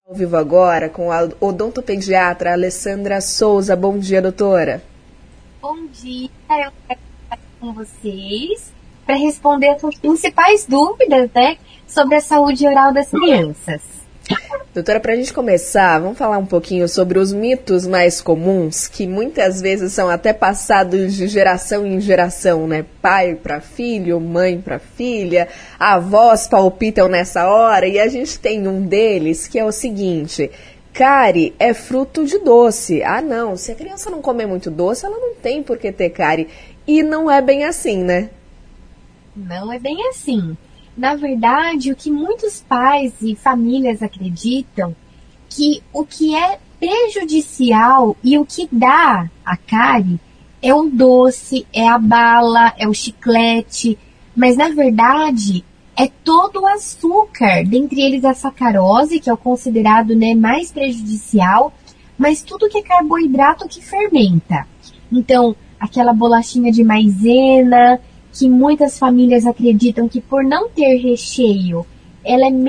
Ao vivo agora com a odontopediatra Alessandra Souza. Bom dia, doutora. Bom dia, eu quero estar com vocês para responder as principais dúvidas, sobre a saúde oral das crianças. Doutora, para a gente começar, vamos falar um pouquinho sobre os mitos mais comuns, que muitas vezes são até passados de geração em geração, né? Pai para filho, mãe para filha, avós palpitam nessa hora, e a gente tem um deles que é o seguinte: cárie é fruto de doce. Ah, não, se a criança não comer muito doce, ela não tem por que ter cárie. E não é bem assim, né? Não é bem assim. Na verdade, o que muitos pais e famílias acreditam, que o que é prejudicial e o que dá a cárie é o doce, é a bala, é o chiclete, mas na verdade é todo o açúcar, dentre eles a sacarose, que é o considerado mais prejudicial, mas tudo que é carboidrato que fermenta. Então, aquela bolachinha de maisena, que muitas famílias acreditam que por não ter recheio, ela é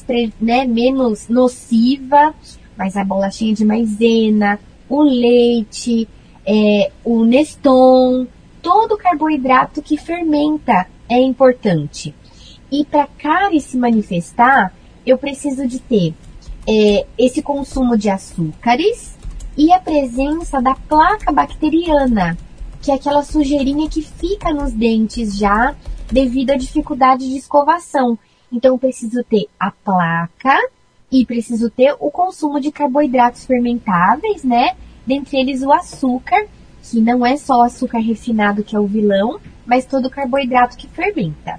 menos nociva, mas a bolachinha de maisena, o leite, o Neston, todo carboidrato que fermenta é importante. E para a cárie se manifestar, eu preciso de ter esse consumo de açúcares e a presença da placa bacteriana, que é aquela sujeirinha que fica nos dentes já devido à dificuldade de escovação. Então, eu preciso ter a placa e preciso ter o consumo de carboidratos fermentáveis, dentre eles o açúcar, que não é só o açúcar refinado que é o vilão, mas todo o carboidrato que fermenta.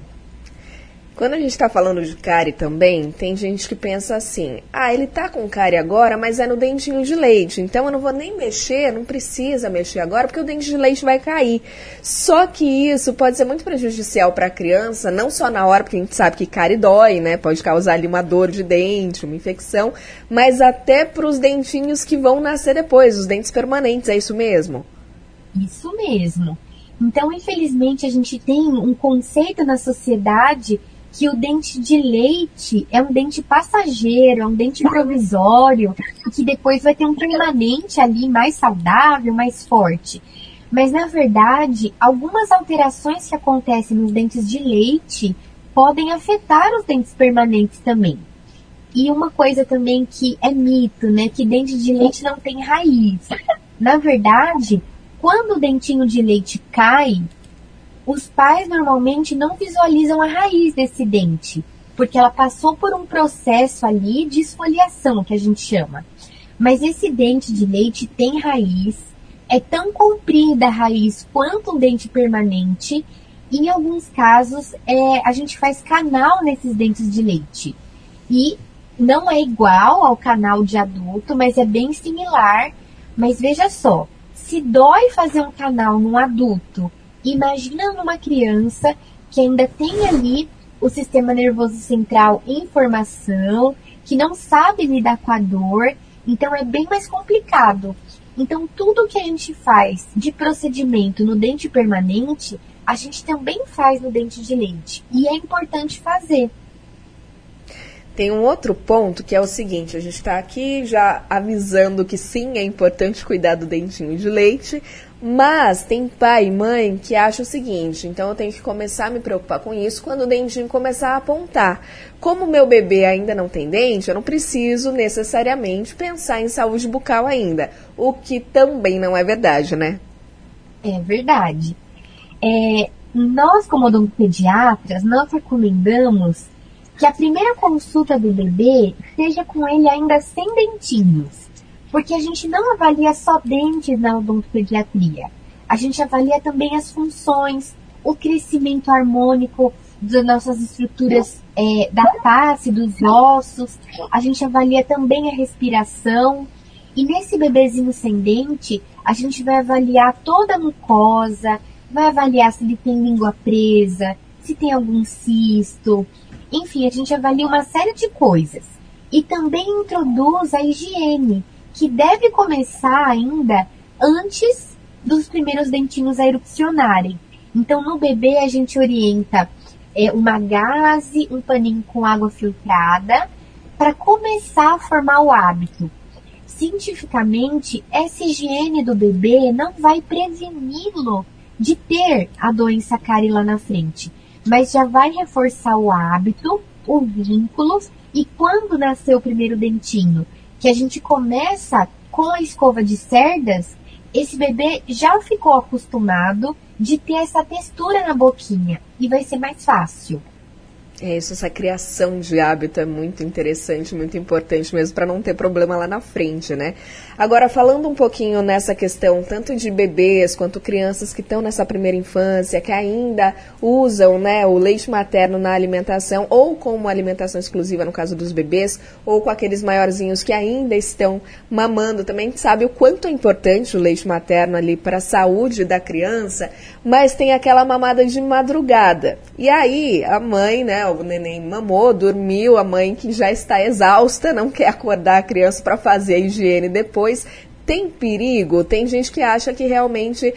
Quando a gente está falando de cárie também, tem gente que pensa assim: ah, ele tá com cárie agora, mas é no dentinho de leite, então eu não vou nem mexer, não precisa mexer agora, porque o dente de leite vai cair. Só que isso pode ser muito prejudicial para a criança, não só na hora, porque a gente sabe que cárie dói, pode causar ali uma dor de dente, uma infecção, mas até para os dentinhos que vão nascer depois, os dentes permanentes, é isso mesmo? Isso mesmo. Então, infelizmente, a gente tem um conceito na sociedade que o dente de leite é um dente passageiro, é um dente provisório, e que depois vai ter um permanente ali mais saudável, mais forte. Mas, na verdade, algumas alterações que acontecem nos dentes de leite podem afetar os dentes permanentes também. E uma coisa também que é mito, que dente de leite não tem raiz. Na verdade, quando o dentinho de leite cai, os pais normalmente não visualizam a raiz desse dente, porque ela passou por um processo ali de esfoliação, que a gente chama. Mas esse dente de leite tem raiz, é tão comprida a raiz quanto um dente permanente, e em alguns casos a gente faz canal nesses dentes de leite. E não é igual ao canal de adulto, mas é bem similar. Mas veja só, se dói fazer um canal num adulto, imagina numa criança que ainda tem ali o sistema nervoso central em formação, que não sabe lidar com a dor, então é bem mais complicado. Então, tudo que a gente faz de procedimento no dente permanente, a gente também faz no dente de leite. E é importante fazer. Tem um outro ponto que é o seguinte: a gente está aqui já avisando que sim, é importante cuidar do dentinho de leite, mas tem pai e mãe que acham o seguinte: então eu tenho que começar a me preocupar com isso quando o dentinho começar a apontar. Como o meu bebê ainda não tem dente, eu não preciso necessariamente pensar em saúde bucal ainda, o que também não é verdade, né? É verdade. Nós, como odontopediatras, nós recomendamos que a primeira consulta do bebê seja com ele ainda sem dentinhos, porque a gente não avalia só dentes na odontopediatria. A gente avalia também as funções, o crescimento harmônico das nossas estruturas da face, dos ossos. A gente avalia também a respiração. E nesse bebezinho sem dente, a gente vai avaliar toda a mucosa, vai avaliar se ele tem língua presa, se tem algum cisto. Enfim, a gente avalia uma série de coisas. E também introduz a higiene, que deve começar ainda antes dos primeiros dentinhos a erupcionarem. Então, no bebê, a gente orienta uma gaze, um paninho com água filtrada, para começar a formar o hábito. Cientificamente, essa higiene do bebê não vai preveni-lo de ter a doença cárie lá na frente, mas já vai reforçar o hábito, o vínculo, e quando nascer o primeiro dentinho, que a gente começa com a escova de cerdas, esse bebê já ficou acostumado de ter essa textura na boquinha e vai ser mais fácil. É isso, essa criação de hábito é muito interessante, muito importante mesmo para não ter problema lá na frente, né? Agora, falando um pouquinho nessa questão, tanto de bebês quanto crianças que estão nessa primeira infância, que ainda usam, né, o leite materno na alimentação, ou como alimentação exclusiva no caso dos bebês, ou com aqueles maiorzinhos que ainda estão mamando, também sabe o quanto é importante o leite materno ali para a saúde da criança, mas tem aquela mamada de madrugada. E aí, a mãe, né, o neném mamou, dormiu, a mãe que já está exausta, não quer acordar a criança para fazer a higiene depois. Tem perigo? Tem gente que acha que realmente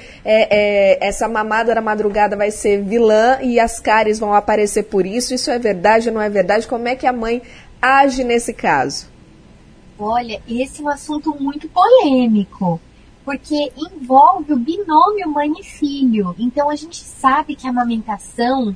essa mamada da madrugada vai ser vilã e as cáries vão aparecer por isso. Isso é verdade ou não é verdade? Como é que a mãe age nesse caso? Olha, esse é um assunto muito polêmico, porque envolve o binômio mãe e filho. Então a gente sabe que a amamentação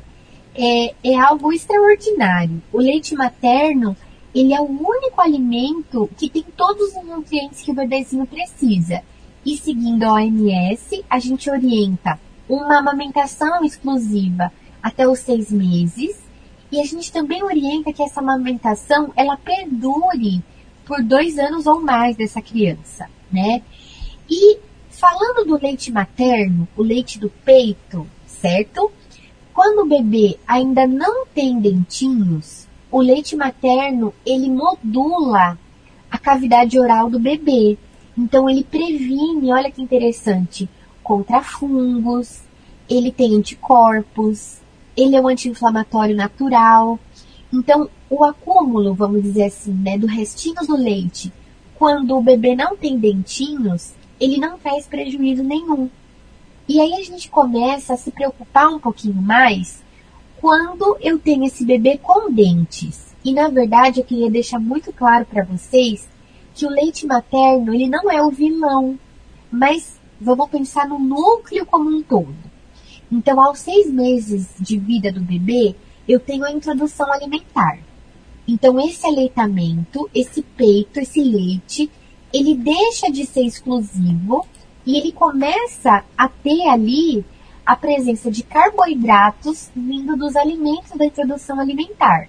é algo extraordinário. O leite materno, ele é o único alimento que tem todos os nutrientes que o bebezinho precisa. E seguindo a OMS, a gente orienta uma amamentação exclusiva até os 6 meses. E a gente também orienta que essa amamentação, ela perdure por 2 anos ou mais dessa criança, né? E falando do leite materno, o leite do peito, certo? Quando o bebê ainda não tem dentinhos, o leite materno, ele modula a cavidade oral do bebê. Então, ele previne, olha que interessante, contra fungos, ele tem anticorpos, ele é um anti-inflamatório natural. Então, o acúmulo, vamos dizer assim, né, do restinho do leite, quando o bebê não tem dentinhos, ele não traz prejuízo nenhum. E aí a gente começa a se preocupar um pouquinho mais quando eu tenho esse bebê com dentes. E na verdade eu queria deixar muito claro para vocês que o leite materno, ele não é o vilão, mas vamos pensar no núcleo como um todo. Então, aos 6 meses de vida do bebê, eu tenho a introdução alimentar. Então, esse aleitamento, esse peito, esse leite, ele deixa de ser exclusivo e ele começa a ter ali a presença de carboidratos vindo dos alimentos da introdução alimentar.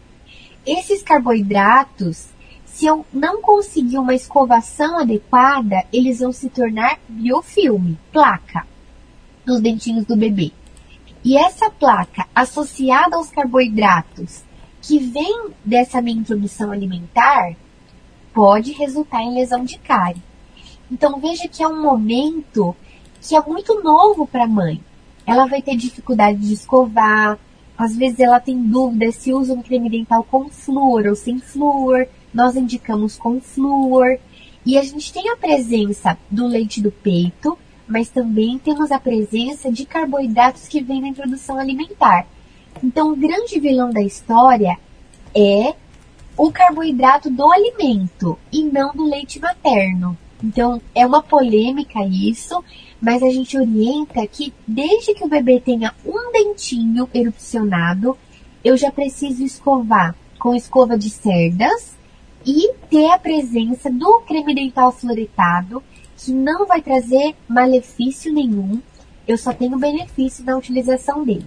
Esses carboidratos, se eu não conseguir uma escovação adequada, eles vão se tornar biofilme, placa, nos dentinhos do bebê. E essa placa, associada aos carboidratos que vem dessa minha introdução alimentar, pode resultar em lesão de cárie. Então veja que é um momento que é muito novo para a mãe. Ela vai ter dificuldade de escovar, às vezes ela tem dúvida se usa um creme dental com flúor ou sem flúor. Nós indicamos com flúor. E a gente tem a presença do leite do peito, mas também temos a presença de carboidratos que vêm na introdução alimentar. Então, o grande vilão da história é o carboidrato do alimento e não do leite materno. Então, é uma polêmica isso, mas a gente orienta que desde que o bebê tenha um dentinho erupcionado, eu já preciso escovar com escova de cerdas e ter a presença do creme dental fluoretado, que não vai trazer malefício nenhum, eu só tenho benefício na utilização dele.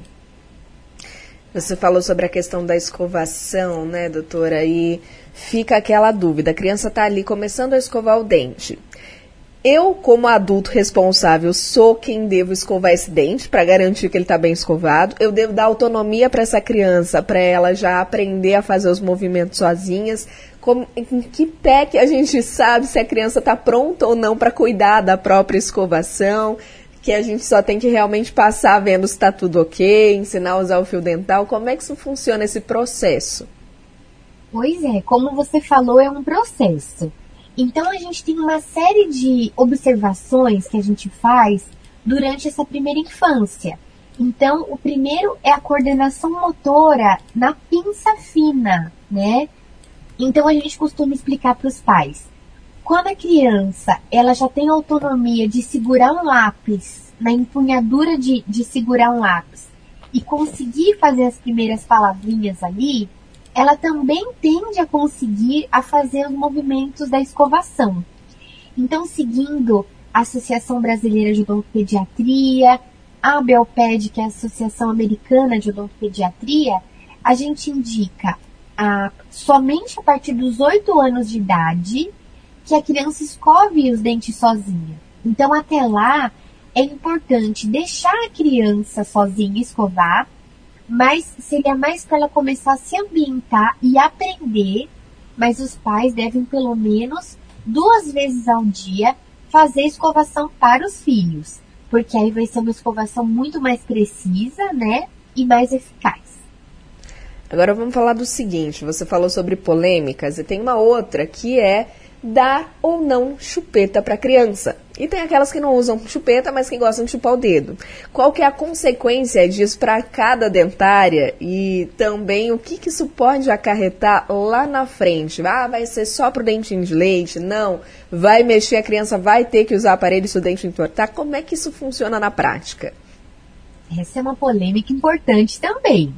Você falou sobre a questão da escovação, né, doutora? E fica aquela dúvida. A criança está ali começando a escovar o dente. Eu, como adulto responsável, sou quem devo escovar esse dente para garantir que ele está bem escovado. Eu devo dar autonomia para essa criança, para ela já aprender a fazer os movimentos sozinhas. Em que pé que a gente sabe se a criança está pronta ou não para cuidar da própria escovação? Que a gente só tem que realmente passar vendo se está tudo ok, ensinar a usar o fio dental. Como é que isso funciona, esse processo? Pois é, como você falou, é um processo. Então, a gente tem uma série de observações que a gente faz durante essa primeira infância. Então, o primeiro é a coordenação motora na pinça fina, né? Então a gente costuma explicar para os pais, quando a criança ela já tem autonomia de segurar um lápis, na empunhadura de segurar um lápis, e conseguir fazer as primeiras palavrinhas ali, ela também tende a conseguir a fazer os movimentos da escovação. Então, seguindo a Associação Brasileira de Odontopediatria, a ABELPED, que é a Associação Americana de Odontopediatria, a gente indica somente a partir dos 8 anos de idade que a criança escove os dentes sozinha. Então, até lá, é importante deixar a criança sozinha escovar, mas seria mais para ela começar a se ambientar e aprender, mas os pais devem pelo menos 2 vezes ao dia fazer escovação para os filhos, porque aí vai ser uma escovação muito mais precisa, né, e mais eficaz. Agora vamos falar do seguinte, você falou sobre polêmicas e tem uma outra que é dar ou não chupeta para criança. E tem aquelas que não usam chupeta, mas que gostam de chupar o dedo. Qual que é a consequência disso para cada dentária e também o que isso pode acarretar lá na frente? Vai ser só pro dentinho de leite? Não. Vai mexer, a criança vai ter que usar aparelho se o dente entortar? Como é que isso funciona na prática? Essa é uma polêmica importante também.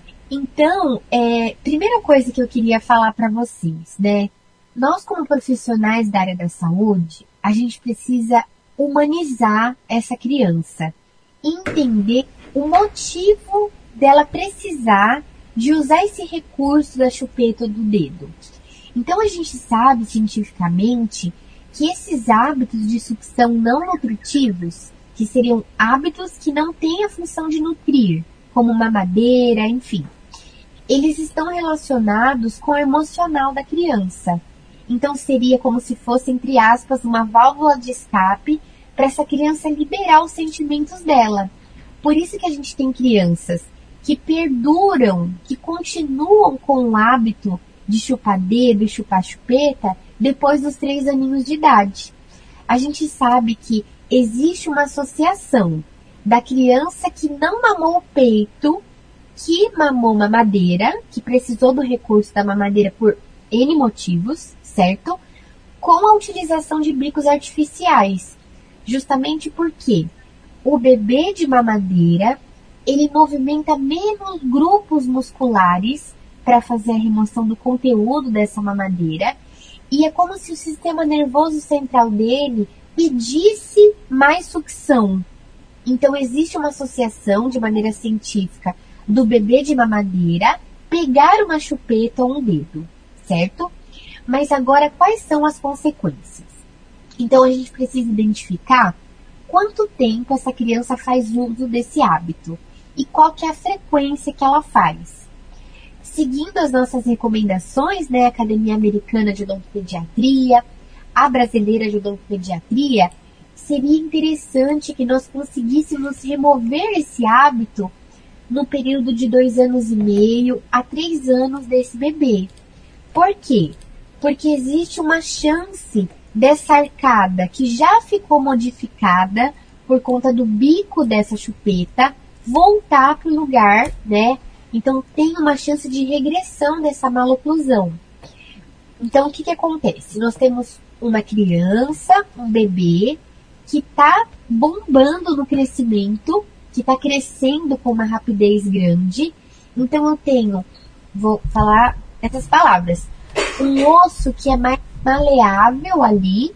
Então, primeira coisa que eu queria falar para vocês, né? Nós, como profissionais da área da saúde, a gente precisa humanizar essa criança, entender o motivo dela precisar de usar esse recurso da chupeta ou do dedo. Então, a gente sabe cientificamente que esses hábitos de sucção não nutritivos, que seriam hábitos que não têm a função de nutrir, como mamadeira, enfim, eles estão relacionados com o emocional da criança. Então, seria como se fosse, entre aspas, uma válvula de escape para essa criança liberar os sentimentos dela. Por isso que a gente tem crianças que perduram, que continuam com o hábito de chupar dedo e chupar chupeta depois dos 3 aninhos de idade. A gente sabe que existe uma associação da criança que não mamou o peito, que mamou mamadeira, que precisou do recurso da mamadeira por N motivos, certo? Com a utilização de bicos artificiais. Justamente porque o bebê de mamadeira, ele movimenta menos grupos musculares para fazer a remoção do conteúdo dessa mamadeira. E é como se o sistema nervoso central dele pedisse mais sucção. Então, existe uma associação, de maneira científica, do bebê de mamadeira pegar uma chupeta ou um dedo, certo? Mas agora, quais são as consequências? Então, a gente precisa identificar quanto tempo essa criança faz uso desse hábito e qual que é a frequência que ela faz. Seguindo as nossas recomendações, né, a Academia Americana de Odontopediatria, a Brasileira de Odontopediatria, seria interessante que nós conseguíssemos remover esse hábito no período de 2 anos e meio a 3 anos desse bebê. Por quê? Porque existe uma chance dessa arcada que já ficou modificada por conta do bico dessa chupeta voltar para o lugar, né? Então tem uma chance de regressão dessa maloclusão. Então o que acontece? Nós temos uma criança, um bebê, que está bombando no crescimento, que está crescendo com uma rapidez grande. Então eu tenho, vou falar essas palavras, um osso que é mais maleável ali,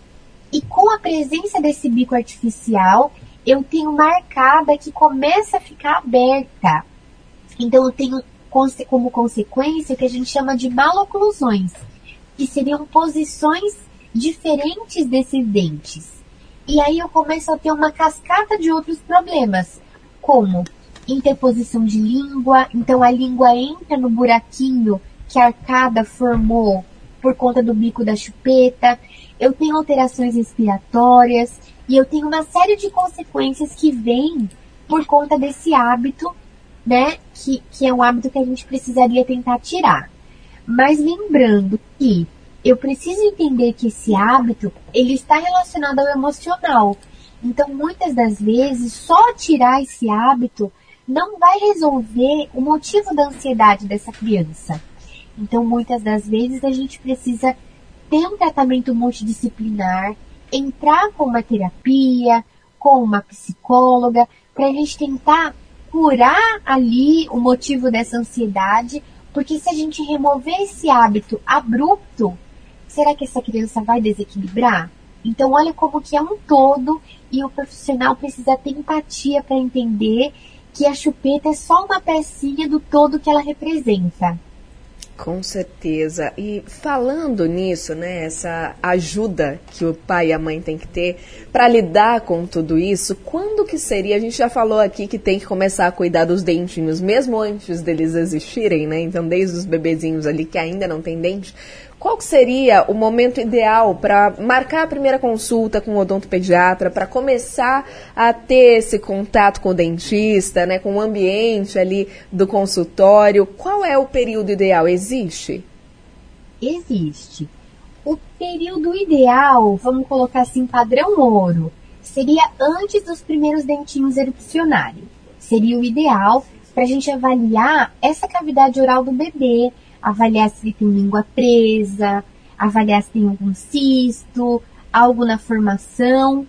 e com a presença desse bico artificial, eu tenho uma arcada que começa a ficar aberta. Então eu tenho como consequência o que a gente chama de maloclusões, que seriam posições diferentes desses dentes. E aí eu começo a ter uma cascata de outros problemas, como interposição de língua. Então a língua entra no buraquinho que a arcada formou por conta do bico da chupeta. Eu tenho alterações respiratórias e eu tenho uma série de consequências que vêm por conta desse hábito, né? Que é um hábito que a gente precisaria tentar tirar. Mas lembrando que eu preciso entender que esse hábito, ele está relacionado ao emocional. Então, muitas das vezes, só tirar esse hábito não vai resolver o motivo da ansiedade dessa criança. Então, muitas das vezes, a gente precisa ter um tratamento multidisciplinar, entrar com uma terapia, com uma psicóloga, para a gente tentar curar ali o motivo dessa ansiedade, porque se a gente remover esse hábito abrupto, será que essa criança vai desequilibrar? Então, olha como que é um todo e o profissional precisa ter empatia para entender que a chupeta é só uma pecinha do todo que ela representa. Com certeza. E falando nisso, né, essa ajuda que o pai e a mãe têm que ter para lidar com tudo isso, quando que seria? A gente já falou aqui que tem que começar a cuidar dos dentinhos, mesmo antes deles existirem, né? Então, desde os bebezinhos ali que ainda não tem dente. Qual que seria o momento ideal para marcar a primeira consulta com o odontopediatra, para começar a ter esse contato com o dentista, né, com o ambiente ali do consultório? Qual é o período ideal? Existe? Existe. O período ideal, vamos colocar assim, padrão ouro, seria antes dos primeiros dentinhos erupcionarem. Seria o ideal para a gente avaliar essa cavidade oral do bebê, avaliar se ele tem língua presa, avaliar se tem algum cisto, algo na formação.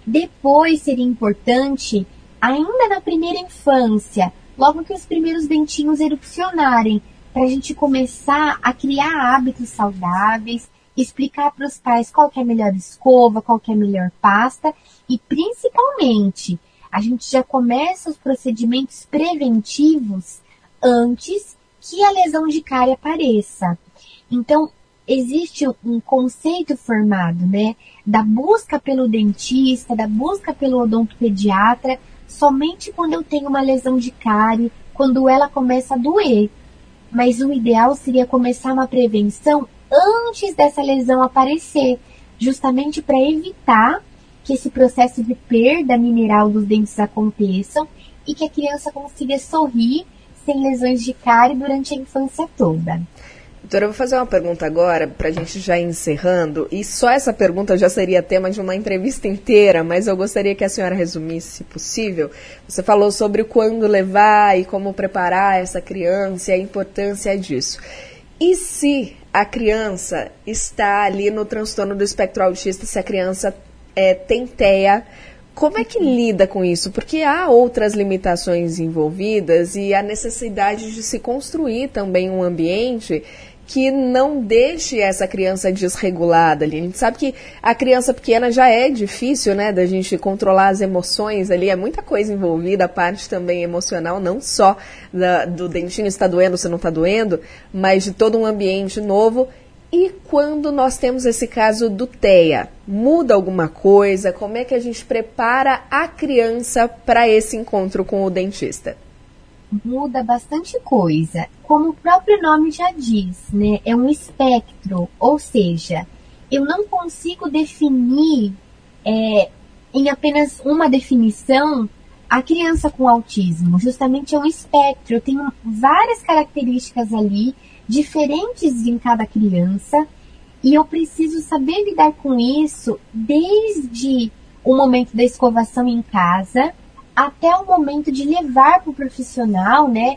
Depois seria importante, ainda na primeira infância, logo que os primeiros dentinhos erupcionarem, para a gente começar a criar hábitos saudáveis, explicar para os pais qual que é a melhor escova, qual que é a melhor pasta e, principalmente, a gente já começa os procedimentos preventivos antes que a lesão de cárie apareça. Então, existe um conceito formado, né, da busca pelo dentista, da busca pelo odontopediatra, somente quando eu tenho uma lesão de cárie, quando ela começa a doer. Mas o ideal seria começar uma prevenção antes dessa lesão aparecer, justamente para evitar que esse processo de perda mineral dos dentes aconteçam e que a criança consiga sorrir sem lesões de cárie durante a infância toda. Doutora, eu vou fazer uma pergunta agora, para a gente já ir encerrando, e só essa pergunta já seria tema de uma entrevista inteira, mas eu gostaria que a senhora resumisse, se possível. Você falou sobre quando levar e como preparar essa criança e a importância disso. E se a criança está ali no transtorno do espectro autista, se a criança tem TEA, como é que lida com isso? Porque há outras limitações envolvidas e a necessidade de se construir também um ambiente que não deixe essa criança desregulada ali. A gente sabe que a criança pequena já é difícil, né, da gente controlar as emoções ali, é muita coisa envolvida, a parte também emocional, não só do dentinho está doendo, se não está doendo, mas de todo um ambiente novo. E quando nós temos esse caso do TEA, muda alguma coisa? Como é que a gente prepara a criança para esse encontro com o dentista? Muda bastante coisa. Como o próprio nome já diz, né? É um espectro, ou seja, eu não consigo definir em apenas uma definição a criança com autismo. Justamente é um espectro. Eu tenho várias características ali, diferentes em cada criança, e eu preciso saber lidar com isso desde o momento da escovação em casa até o momento de levar para o profissional, né,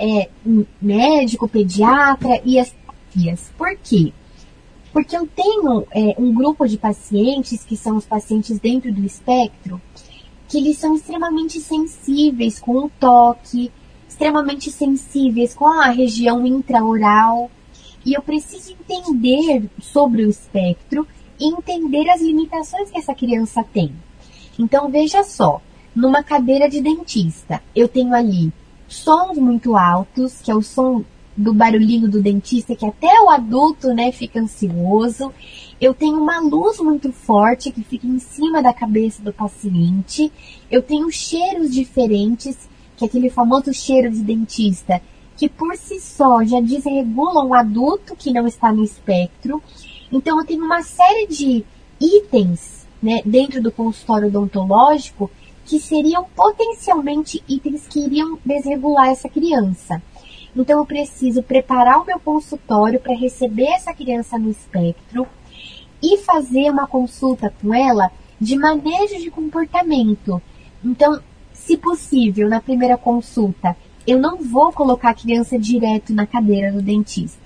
médico, pediatra e as terapias. Por quê? Porque eu tenho um grupo de pacientes, que são os pacientes dentro do espectro, que eles são extremamente sensíveis com o toque, extremamente sensíveis com a região intraoral, e eu preciso entender sobre o espectro e entender as limitações que essa criança tem. Então, veja só, numa cadeira de dentista, eu tenho ali sons muito altos, que é o som do barulhinho do dentista, que até o adulto, né, fica ansioso. Eu tenho uma luz muito forte que fica em cima da cabeça do paciente. Eu tenho cheiros diferentes, que é aquele famoso cheiro de dentista, que por si só já desregula um adulto que não está no espectro. Então, eu tenho uma série de itens, né, dentro do consultório odontológico que seriam potencialmente itens que iriam desregular essa criança. Então, eu preciso preparar o meu consultório para receber essa criança no espectro e fazer uma consulta com ela de manejo de comportamento. Então, se possível, na primeira consulta, eu não vou colocar a criança direto na cadeira do dentista.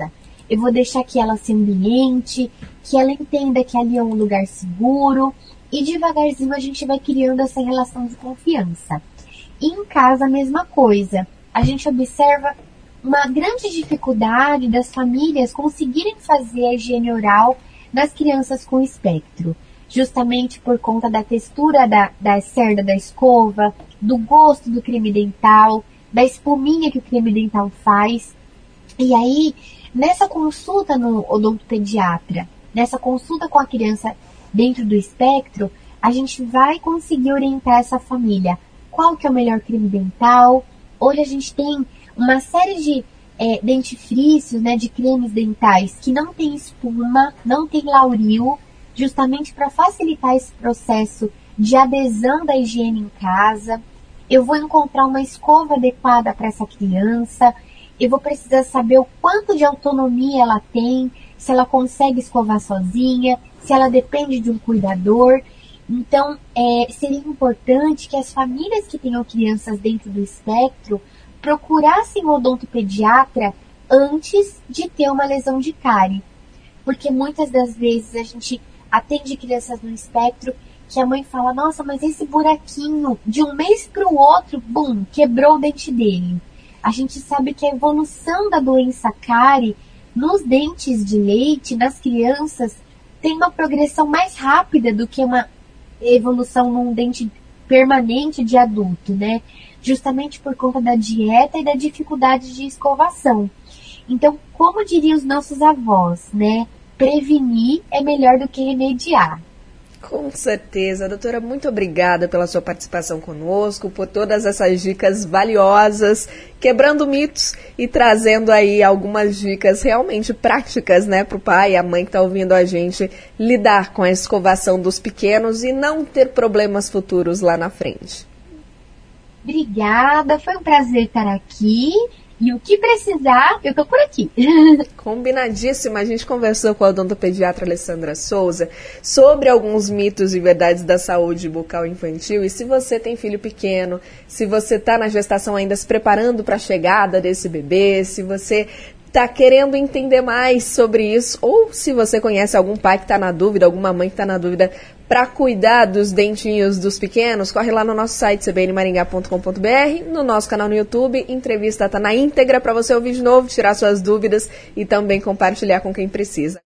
eu vou deixar que ela se ambiente, que ela entenda que ali é um lugar seguro, e devagarzinho a gente vai criando essa relação de confiança. E em casa a mesma coisa, a gente observa uma grande dificuldade das famílias conseguirem fazer a higiene oral nas crianças com espectro, justamente por conta da textura da cerda da escova, do gosto do creme dental, da espuminha que o creme dental faz. E aí, nessa consulta no odontopediatra, nessa consulta com a criança dentro do espectro, a gente vai conseguir orientar essa família. Qual que é o melhor creme dental? Hoje a gente tem uma série de dentifrícios, né, de cremes dentais que não tem espuma, não tem lauril, justamente para facilitar esse processo de adesão da higiene em casa. Eu vou encontrar uma escova adequada para essa criança, eu vou precisar saber o quanto de autonomia ela tem, se ela consegue escovar sozinha, se ela depende de um cuidador. Então, seria importante que as famílias que tenham crianças dentro do espectro procurassem o odontopediatra antes de ter uma lesão de cárie. Porque muitas das vezes a gente atende crianças no espectro que a mãe fala, nossa, mas esse buraquinho, de um mês para o outro, bum, quebrou o dente dele. A gente sabe que a evolução da doença cárie nos dentes de leite, nas crianças, tem uma progressão mais rápida do que uma evolução num dente permanente de adulto, né? Justamente por conta da dieta e da dificuldade de escovação. Então, como diriam os nossos avós, né? Prevenir é melhor do que remediar. Com certeza. Doutora, muito obrigada pela sua participação conosco, por todas essas dicas valiosas, quebrando mitos e trazendo aí algumas dicas realmente práticas, né, para o pai e a mãe que está ouvindo a gente lidar com a escovação dos pequenos e não ter problemas futuros lá na frente. Obrigada, foi um prazer estar aqui. E o que precisar, eu tô por aqui. Combinadíssimo. A gente conversou com a odontopediatra Alessandra Souza sobre alguns mitos e verdades da saúde bucal infantil. E se você tem filho pequeno, se você está na gestação ainda se preparando para a chegada desse bebê, se você está querendo entender mais sobre isso, ou se você conhece algum pai que está na dúvida, alguma mãe que está na dúvida para cuidar dos dentinhos dos pequenos, corre lá no nosso site cbnmaringá.com.br, no nosso canal no YouTube, entrevista está na íntegra para você ouvir de novo, tirar suas dúvidas e também compartilhar com quem precisa.